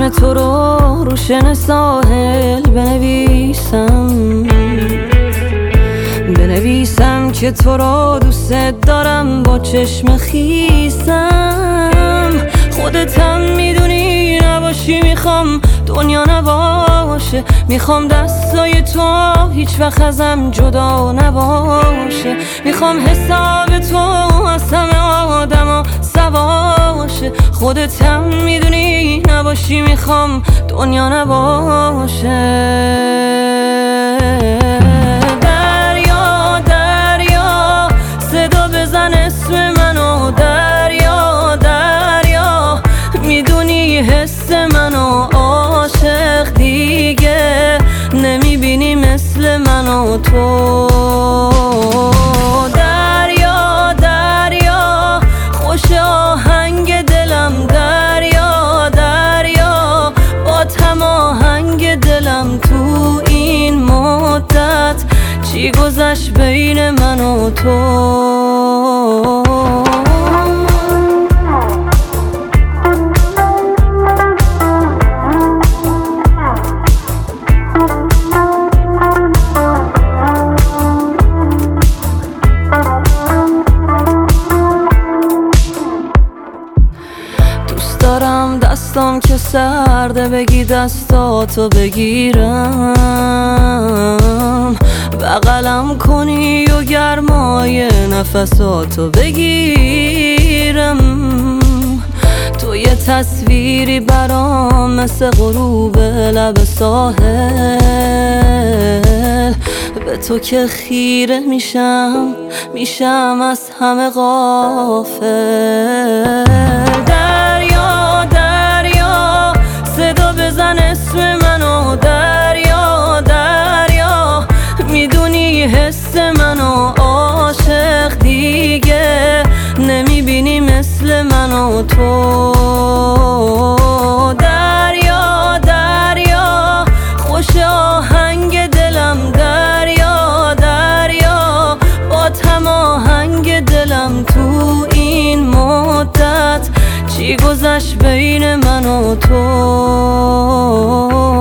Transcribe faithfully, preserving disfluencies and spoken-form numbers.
اسم تو رو رو شن ساحل بنویسم، بنویسم که تو رو دوست دارم با چشم خیسم. خودتم میدونی نباشی میخوام دنیا نباشه، میخوام دستای تو هیچ وقت ازم جدا نباشه، میخوام حساب تو از همه آدما سواشه. خودتم میدونی نباشی میخوام دنیا نباشه. دریا دریا صدا بزن اسم منو، دریا دریا میدونی حس منو، عاشق دیگه نمیبینی مثل منو تو. دریا دریا خوش آهنگ دلم، دریا دریا با تماهنگ دلم. تو این مدت چی گذشت بین من و تو؟ دارم دستام که سرده بگی دستاتو بگیرم، بغلم کنی و گرمای نفساتو بگیرم. تو یه تصویری برام مثل غروب لب ساحل، به تو که خیره میشم میشم از همه غافل. دریا دریا صدا بزن اسم منو، دریا دریا میدونی حس منو، عاشق دیگه نمیبینی مثل منو تو. دریا دریا خوش آهنگ دلم، دریا دریا با تماهنگ دلم. تو این مدت چی گذشت بین من و تو؟